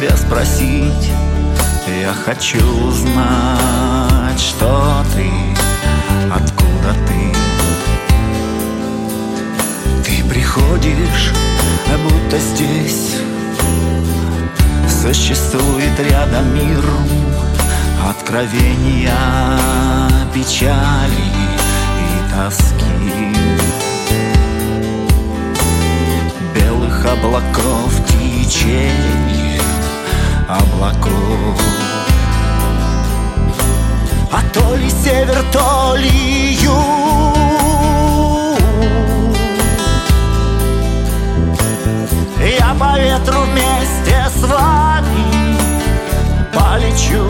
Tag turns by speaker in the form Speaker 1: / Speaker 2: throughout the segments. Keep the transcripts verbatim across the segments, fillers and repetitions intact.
Speaker 1: тебе спросить. Я хочу узнать, что ты, откуда ты. Ты приходишь, будто здесь существует рядом мир откровения, печали и тоски, белых облаков течение облаков. А то ли север, то ли юг, я по ветру вместе с вами полечу,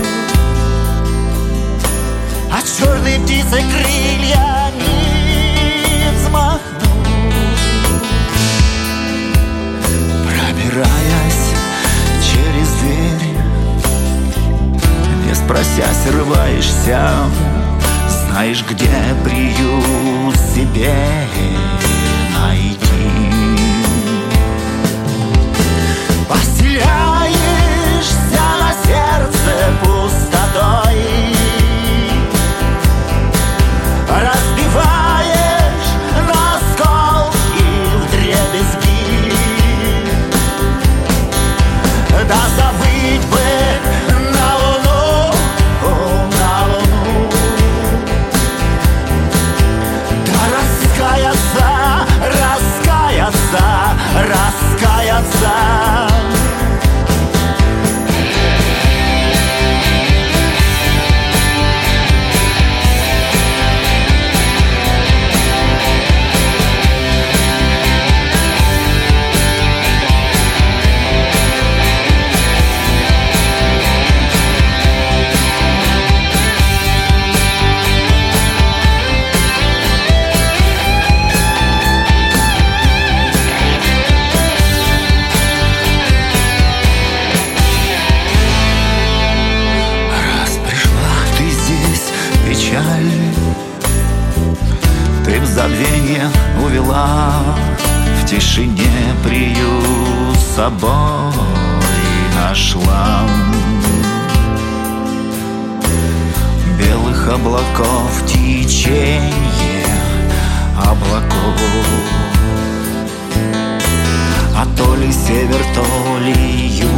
Speaker 1: а черной птицей крылья не взмахну, пробираясь через дверь, не спросясь, рваешься, знаешь, где приют себе найти. Поселяешься на сердце пустотой, разбиваешь на осколки вдребезги. Да забыть бы на луну, на луну, да раскаяться, раскаяться, раскаяться. Ты в забвенье увела, в тишине приют с собой нашла. Белых облаков течение облаков, а то ли север, то ли юг,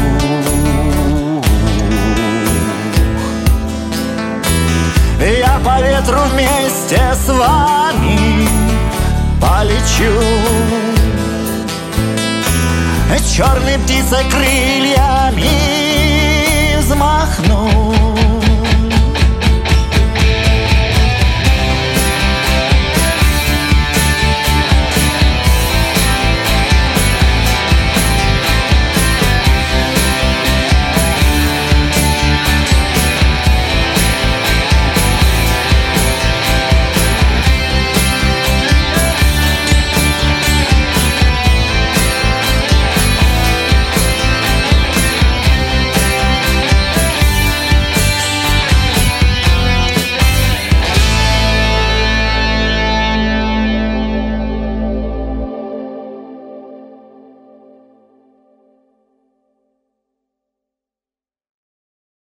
Speaker 1: я по ветру вместе с вами полечу, черной птицей крыльями взмахну,